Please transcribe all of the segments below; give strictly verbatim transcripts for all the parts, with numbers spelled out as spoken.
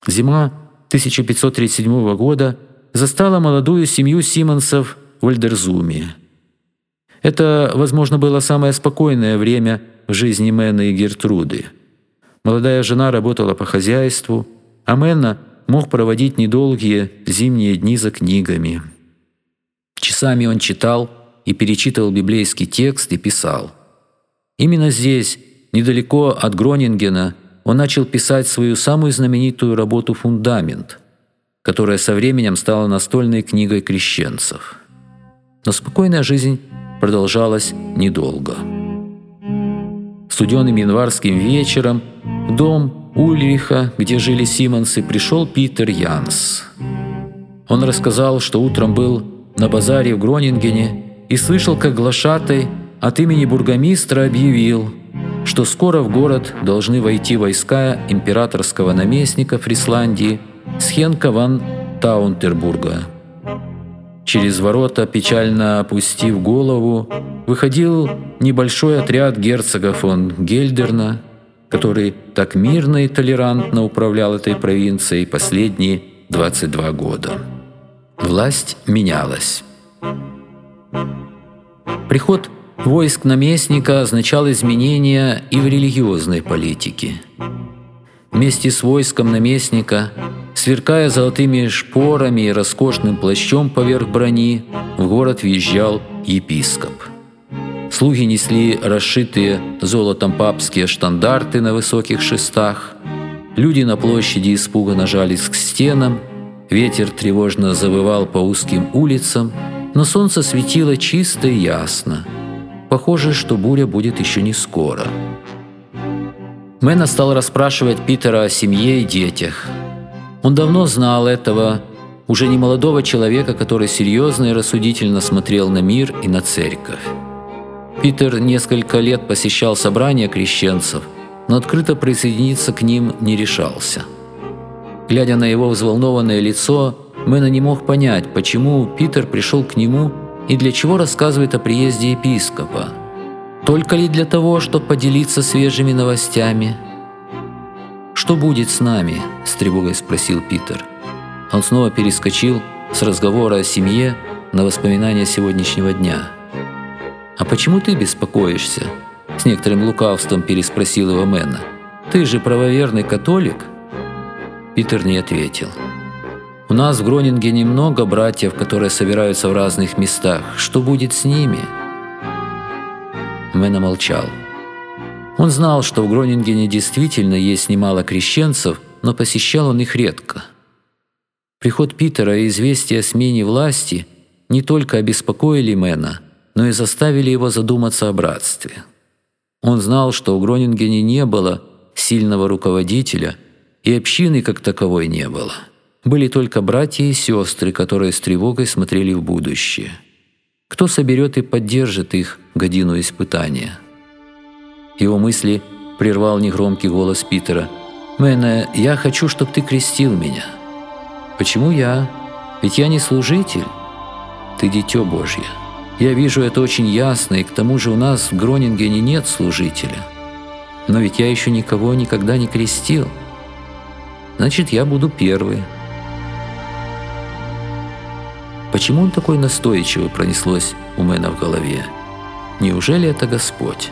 Зима тысяча пятьсот тридцать седьмого года застала молодую семью Симонсов в Ольдерзуме. Это, возможно, было самое спокойное время в жизни Мэна и Гертруды. Молодая жена работала по хозяйству, а Мэна мог проводить недолгие зимние дни за книгами. Часами он читал и перечитывал библейский текст и писал. Именно здесь, недалеко от Гронингена, он начал писать свою самую знаменитую работу «Фундамент», которая со временем стала настольной книгой крещенцев. Но спокойная жизнь продолжалась недолго. Студеным январским вечером в дом Ульриха, где жили Симонсы, пришел Питер Янс. Он рассказал, что утром был на базаре в Гронингене и слышал, как глашатай от имени бургомистра объявил, что скоро в город должны войти войска императорского наместника Фрисландии Схенка ван Таунтербурга. Через ворота, печально опустив голову, выходил небольшой отряд герцога фон Гельдерна, который так мирно и толерантно управлял этой провинцией последние двадцать два года. Власть менялась. Приход войск наместника означал изменения и в религиозной политике. Вместе с войском наместника, сверкая золотыми шпорами и роскошным плащом поверх брони, в город въезжал епископ. Слуги несли расшитые золотом папские штандарты на высоких шестах. Люди на площади испуганно жались к стенам, ветер тревожно завывал по узким улицам, но солнце светило чисто и ясно. Похоже, что буря будет еще не скоро. Мэна стал расспрашивать Питера о семье и детях. Он давно знал этого, уже не молодого человека, который серьезно и рассудительно смотрел на мир и на церковь. Питер несколько лет посещал собрания крещенцев, но открыто присоединиться к ним не решался. Глядя на его взволнованное лицо, Мэна не мог понять, почему Питер пришел к нему и для чего рассказывает о приезде епископа. Только ли для того, чтобы поделиться свежими новостями? «Что будет с нами?» – с тревогой спросил Питер. Он снова перескочил с разговора о семье на воспоминания сегодняшнего дня. «А почему ты беспокоишься?» – с некоторым лукавством переспросил его Мэна. «Ты же правоверный католик?» Питер не ответил. «У нас в Гронингене много братьев, которые собираются в разных местах. Что будет с ними?» Мэна молчал. Он знал, что в Гронингене действительно есть немало крещенцев, но посещал он их редко. Приход Питера и известие о смене власти не только обеспокоили Мэна, но и заставили его задуматься о братстве. Он знал, что в Гронингене не было сильного руководителя, и общины как таковой не было. Были только братья и сестры, которые с тревогой смотрели в будущее. Кто соберет и поддержит их в годину испытания? Его мысли прервал негромкий голос Питера. «Мэна, я хочу, чтобы ты крестил меня». «Почему я? Ведь я не служитель». «Ты дитё Божье. Я вижу это очень ясно, и к тому же у нас в Гронингене нет служителя. Но ведь я еще никого никогда не крестил. Значит, я буду первый». Почему он такой настойчивый, пронеслось у Мэна в голове? Неужели это Господь?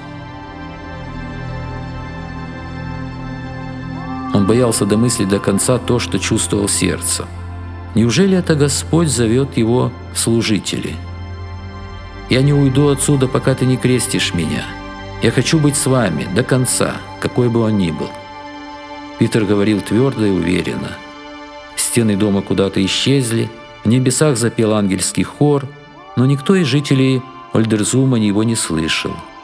Он боялся домыслить до конца то, что чувствовал сердце. Неужели это Господь зовет его в служители? «Я не уйду отсюда, пока ты не крестишь меня. Я хочу быть с вами до конца, какой бы он ни был». Питер говорил твердо и уверенно. Стены дома куда-то исчезли, в небесах запел ангельский хор, но никто из жителей Ольдерзума его не слышал.